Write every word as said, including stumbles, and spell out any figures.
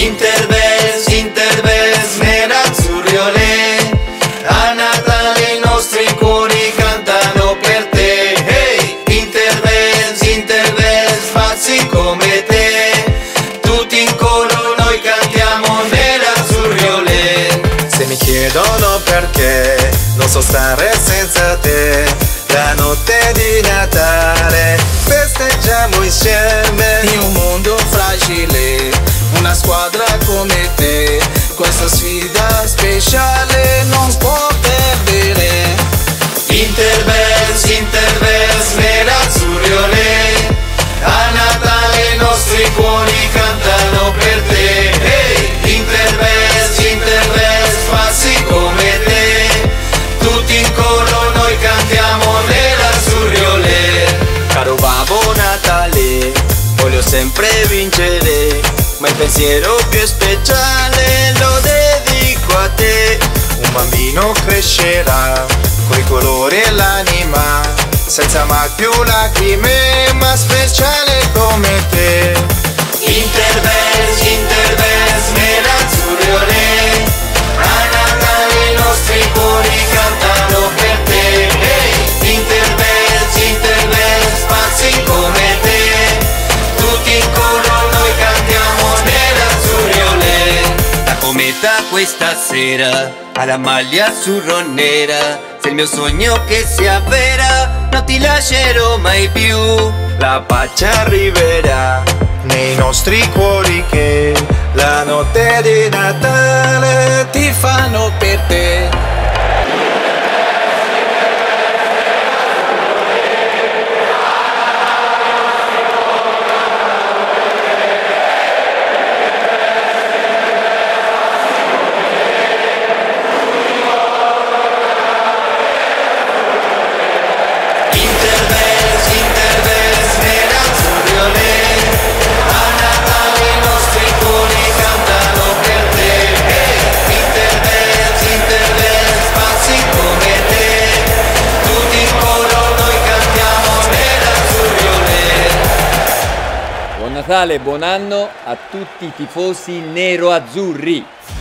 Interbels, Interbels, nerazzurri olè. A Natale i nostri cuori cantano per te. Hey! Interbels, Interbels, pazzi come te. Tutti in coro noi cantiamo nerazzurri olè. Se mi chiedono perché non so stare senza te, la notte di Natale festeggiamo insieme. In un mondo fragile, una squadra come te, questa sfida speciale non può perdere. Interbels, Interbels, nerazzurri olè. A Natale i nostri cuori cantano per te. Hey! Interbels, Interbels, pazzi come te. Tutti in coro noi cantiamo nerazzurri olè. Caro Babbo Natale, voglio sempre vincere, ma il pensiero più speciale lo dedico a te. Un bambino crescerà coi colori e l'anima, senza mai più lacrime, ma speciale come te. Interbels, Interbels, nerazzurri olè. A Natale i nostri cuori cantano per te. Hey! Interbels, Interbels, pazzi come te. Tutti in coro noi cantiamo nerazzurri olè. La cometa questa sera ha la maglia azzurro-nera. Se il mio sogno che si avvera, non ti lascerò mai più. La pace arriverà nei nostri cuori che la notte di Natale Ti fanno per te. Interbels, Interbels, nerazzurri olè. A Natale i nostri cuori cantano per te. Hey! Interbels, Interbels, pazzi come te. Tutti in coro noi cantiamo nerazzurri olè. Buon Natale, buon anno a tutti i tifosi nero-azzurri.